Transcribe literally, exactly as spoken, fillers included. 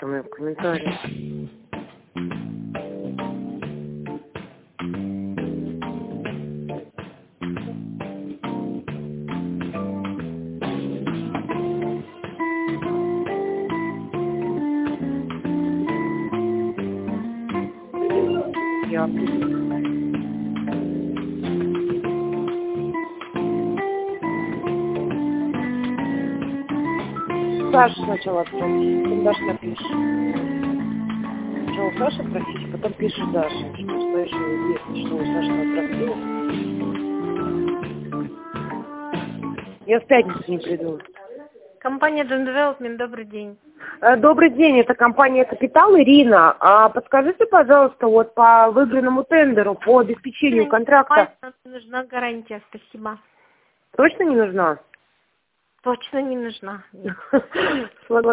там комментарии. Я Саша сначала отправить, потом Даша напишет. Сначала Саша просить, потом пишет Даша. Что стоишь, если что у Саши отправила. Я в пятницу не приду. Компания Dome Development, добрый день. Добрый день, это компания «Капитал», Ирина. А подскажите, пожалуйста, вот по выбранному тендеру, по обеспечению контракта. Нужна гарантия, спасибо. Точно не нужна? Точно не нужна. Слава